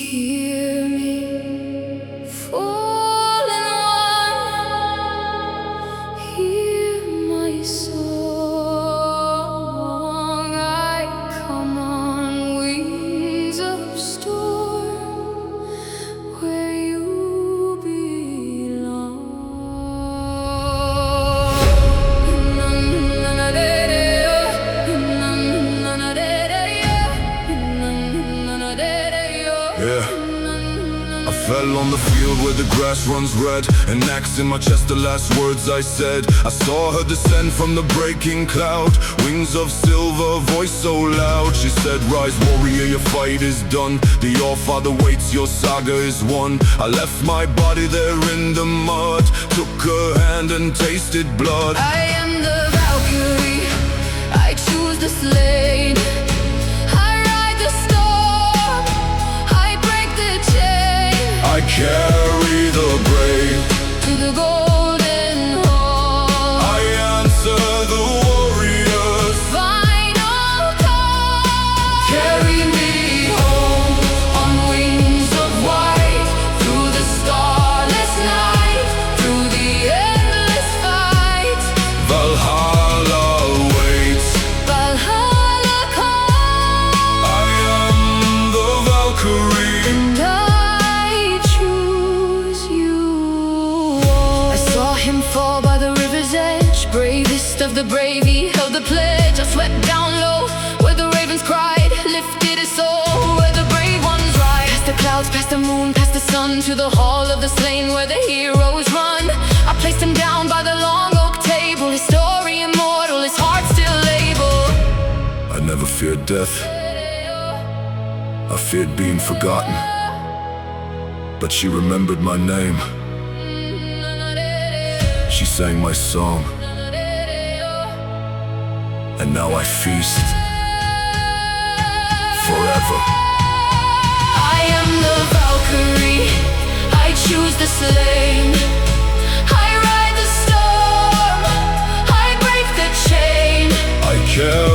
Hear me falling on, hear my song. I come on wings of storm where you belong. Yeah, I fell on the field where the grass runs red, an axe in my chest, the last words I said. I saw her descend from the breaking cloud, wings of silver, voice so loud. She said, rise warrior, your fight is done. The All-Father waits, your saga is won. I left my body there in the mud, took her hand and tasted blood. I am the Valkyrie, I choose the slain. I carry the brave to the golden hall. I answer the warrior's final call. Carry me home on wings of white, through the starless night, through the endless fight. Valhalla waits. Valhalla calls. I am the Valkyrie. Him fall by the river's edge, bravest of the brave, he held the pledge. I swept down low where the ravens cried, lifted his soul where the brave ones ride. Past the clouds, past the moon, past the sun, to the hall of the slain where the heroes run. I placed him down by the long oak table, his story immortal, his heart still able. I never feared death, I feared being forgotten, but she remembered my name. She sang my song, and now I feast forever. I am the Valkyrie, I choose the slain. I ride the storm, I break the chain. I care